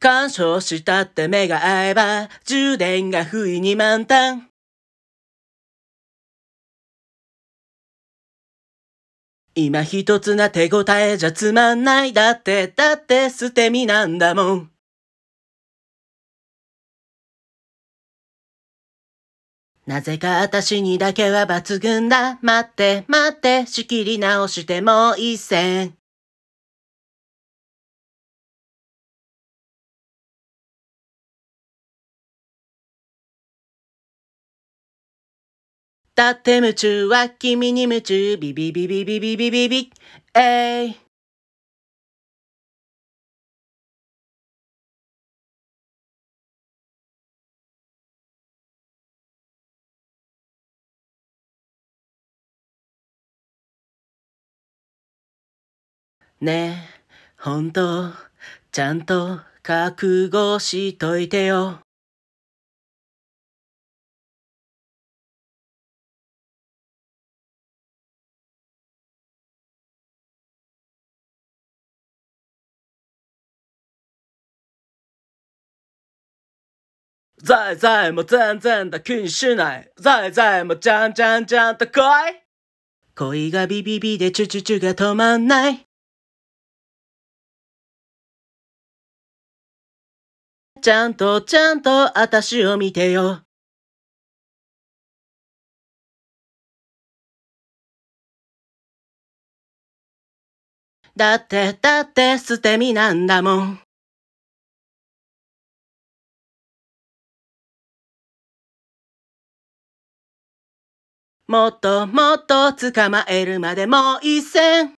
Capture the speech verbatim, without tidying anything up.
干渉したって目が合えば充電が不意に満タン。今一つな手応えじゃつまんない。だってだって捨て身なんだもん。なぜか私にだけは抜群だ。待って待って仕切り直してもう一戦。だって夢中は君に夢中。ビビビビビビビビビえい。ねえ、ほんと、ちゃんと覚悟しといてよ。ザイザイも全然だ気にしない。ザイザイもじゃんじゃんじゃんと来い。恋がビビビでチュチュチュが止まんない。ちゃんとちゃんと私を見てよ。だってだって捨て身なんだもん。もっともっと捕まえるまでもう一戦。